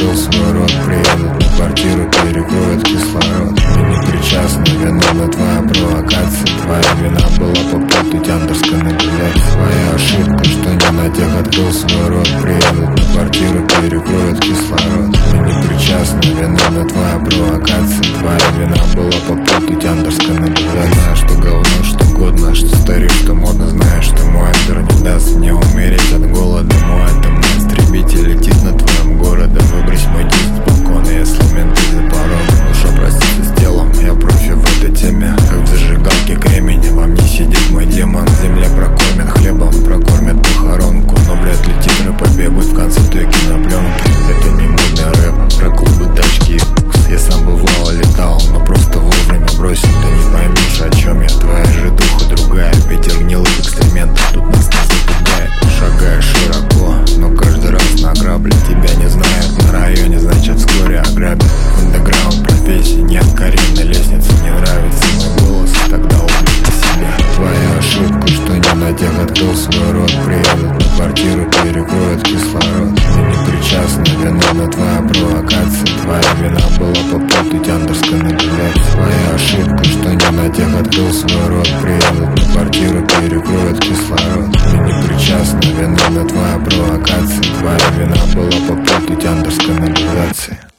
открыл свой рот. Приедут на квартиру, перекроют кислород. Мы не причастны, виновна твоя провокация. Твоя вина была попутать андерской наблюдать. Твоя ошибка, что не на тех открыл свой рот. Приедут на квартиру, перекроют кислород. Мы не причастны, виновна твоя провокация. Твоя вина была попутать андерской наблюдать. Знаю, что говно, что годно, что старик, что модно. Знаешь, что мой андер не даст мне умереть от голода. Мой атомный истребитель летит над твоим городом. Выбрось мой диск спокойно, если менты за порогом. Душа простится с телом, я профи в этой теме. Как в зажигалке кремени, во мне сидит мой демон. Земля прокормит хлебом, прокормит похоронку. Но вряд ли титры побегут в конце той кинопленки. Это не модный рэп, про клубы, тачки и букс. Я сам бывало летал, но просто вовремя бросил. Ты не поймешь, о чем я, твоя же духа другая. Ветер гнилых экспериментов тут нас не запугает. Шагаешь широко, но каждый раз на грабли. Тебя не знают на районе, значит вскоре ограбят. Андеграунд профессии, нет карьерной лестницы. Не нравится мой голос, тогда убей себя. Твоя ошибка, что не на тех открыл свой рот. Приедут на квартиру, перекроют кислород. Мы не причастны, виновна твоя провокация. Твоя вина была попутать андерской наблюдать. Твоя ошибка, что не на тех открыл свой рот. Приедут на квартиру, перекроют кислород. Мы не причастны, виновна твоя провокация. Твоя вина была попутать андерской наблюдации.